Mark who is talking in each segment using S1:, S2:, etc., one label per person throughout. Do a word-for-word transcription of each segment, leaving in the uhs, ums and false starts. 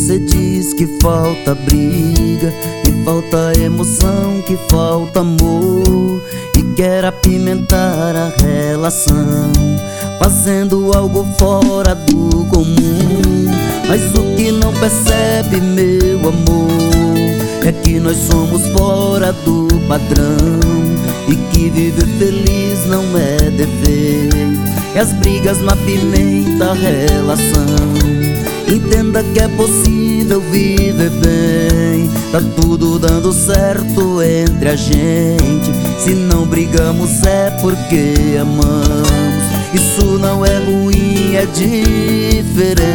S1: você diz que falta briga, que falta emoção, que falta amor, e quer apimentar a relação, fazendo algo fora do comum. Mas o que não percebe, meu amor, é que nós somos fora do padrão, e que viver feliz não é dever, e as brigas não apimentam a relação. Entenda que é possível viver bem, tá tudo dando certo entre a gente. Se não brigamos é porque amamos, isso não é ruim, é diferente.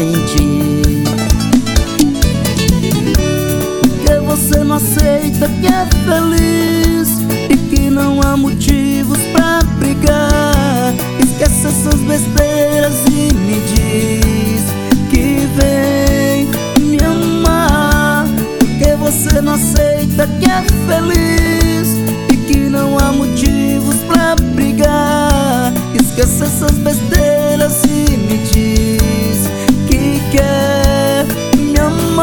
S1: Porque você não aceita que é feliz e que não há motivos pra brigar? Esquece essas besteiras e me diz que vem me amar. Porque você não aceita que é feliz e que não há motivos pra brigar? Esquece essas besteiras e me diz que quer me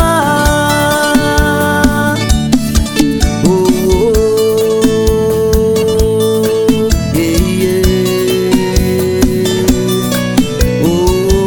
S1: amar. Oh, oh, oh, yeah, yeah. Oh,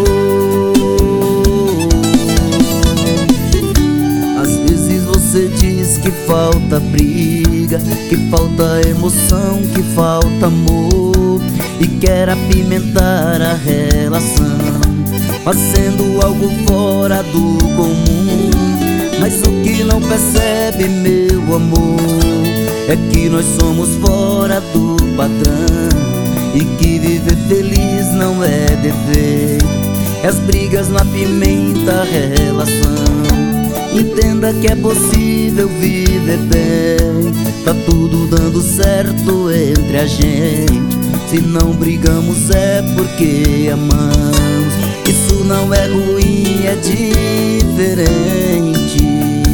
S1: oh. Às vezes você diz que falta briga, que falta emoção, que falta amor, e quer apimentar a relação, fazendo algo fora do comum. Mas o que não percebe, meu amor, é que nós somos fora do padrão, e que viver feliz não é dever, e as brigas não apimentam a relação. Entenda que é possível viver bem, tá tudo dando certo entre a gente. Se não brigamos é porque amamos, isso não é ruim, é diferente.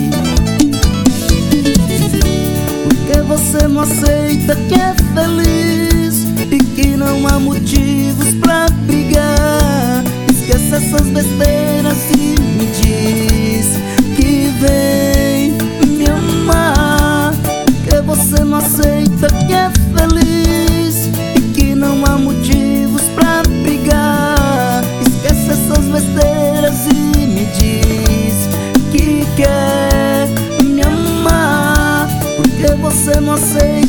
S1: Porque você não aceita que é feliz e que não há motivos pra brigar? Esquece essas besteiras e me diz que vem me amar. Porque você não aceita que é feliz e que não há motivos pra brigar? Esquece essas besteiras e me diz que quer me amar. Porque você não aceita